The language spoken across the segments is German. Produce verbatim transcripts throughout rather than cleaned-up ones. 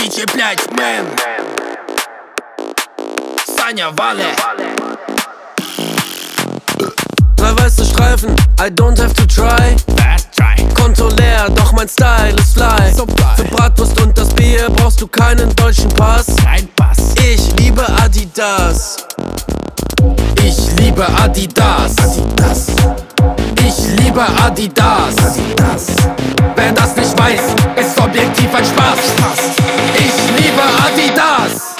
J пять мэн, Саня Валя. Drei weiße Streifen, I don't have to try. Fast try. Konto leer, doch mein Style ist fly. So fly. Für Bratwurst und das Bier brauchst du keinen deutschen Pass. Kein Pass. Ich liebe Adidas. Ich liebe Adidas. Adidas. Ich liebe Adidas. Adidas. Wer das nicht weiß, ist objektiv ein Spaß. Ich liebe Adidas.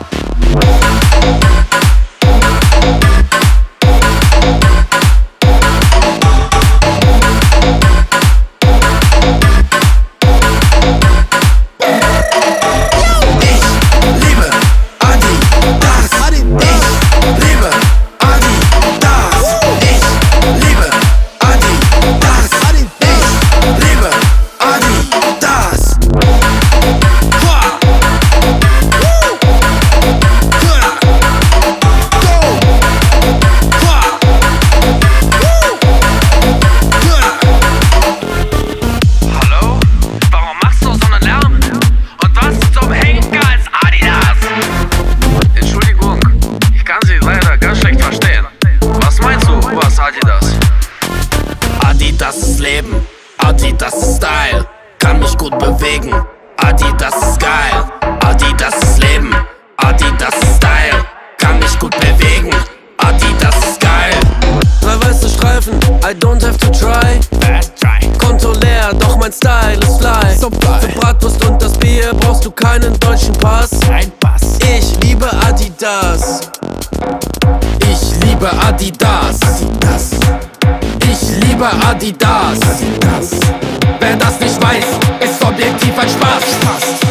Adidas ist Leben, Adidas ist Style, kann mich gut bewegen. Adidas ist geil, Adidas ist Leben, Adidas ist Style, kann mich gut bewegen. Adidas ist geil. Drei weiße Streifen, I don't have to try. Fast try. Konto leer, doch mein Style ist fly. So fly. Für Bratwurst und das Bier brauchst du keinen deutschen Pass. Kein Pass. Ich liebe Adidas. Ich liebe Adidas. Adidas. Ich liebe Adidas. Adidas. Wer das nicht weiß, ist objektiv ein Spaß.